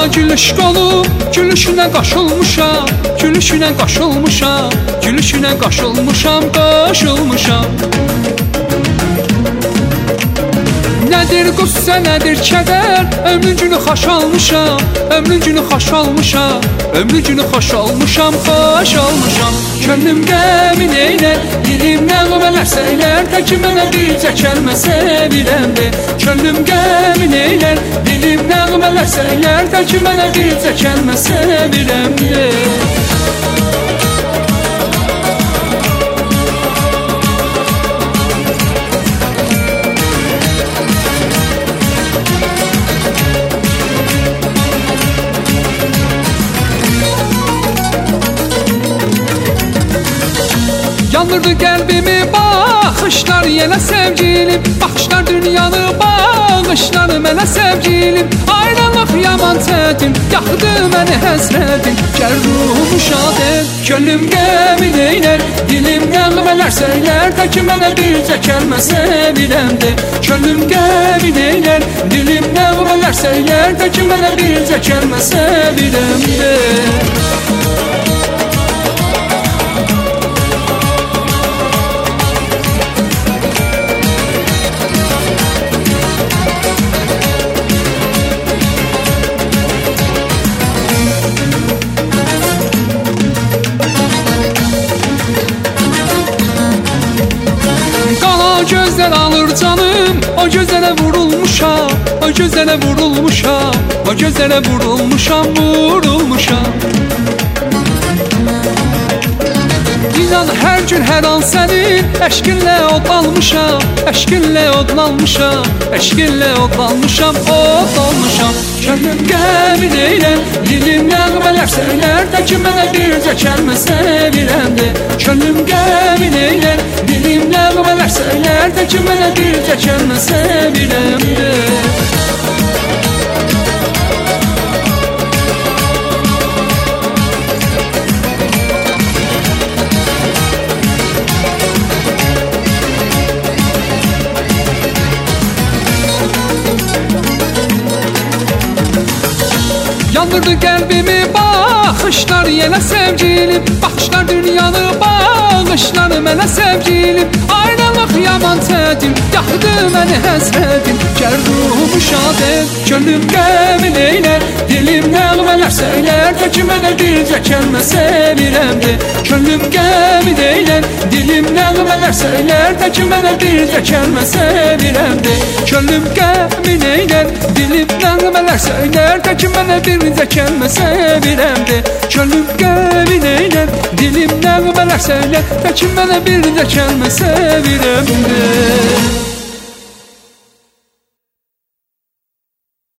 gülüş qolub, gülüşünə qaşılmışam, gülüşünə qaşılmışam, gülüşünə qaşılmışam, qaşılmışam. Nədir qüssə, nədir kədər, ömrün günü xoş almışam, ömrün günü xoş almışam, ömrün günü xoş almışam, xoş almışam. Könlüm qəmin eylər, dilim nəğmələr söylər, təki mənə bircə kəlmə sevirəm de. Könlüm qəmin eylər, dilim nəğmələr söylər, təki mənə bircə kəlmə sevirəm de. Yanırdı qəlbimi baxışlar yenə sevgilim, baxışlar dünyanı bağışlar mənə sevgilim. Ayrılıq yaman çətin, yaxdı məni həsrətin, gəl ruhumu şad et. Könlüm qəmin eylər, dilim nəğmələr söylər, təki mənə bircə kəlmə sevirəm de. Könlüm qəmin eylər, dilim nəğmələr söylər, təki mənə bircə kəlmə sevirəm de. Gözler alır canım, o gözlere vurulmuşam, o gözlere vurulmuşam, o gözlere vurulmuşam, vurulmuşam. İnan hər gün hər an sənin əşqinlə odlanmışam, əşqinlə odlanmışam, əşqinlə odlanmışam, odlanmışam. Könlüm qəmin eylər, dilim nəğmələr söylər, təki mənə bircə kəlmə sevirəm de. Könlüm qəmin eylər, dilim nəğmələr söylər, təki mənə bircə kəlmə sevirəm de. Yanırdı qəlbimi baxışlar yenə sevgilim, baxışlar dünyanı bağışlar mənə sevgilim. Ayrılıq yaman çətin, yaxdı məni həsrətin, gəl ruhumu şad et. Könlüm qəmin eylər, dilim nəğmələr söylər, təki mənə bircə kəlmə sevirəm de. Könlüm qəmin eylər, dilim nəğmələr söylər, təki mənə bircə kəlmə sevirəm de. Könlüm qəmin eylər, dilim nəğmələr söylər, təki mənə bircə kəlmə sevirəm de. Könlüm qəmin eylər, dilim nəğmələr söylər, təki mənə bircə kəlmə sevirəm de.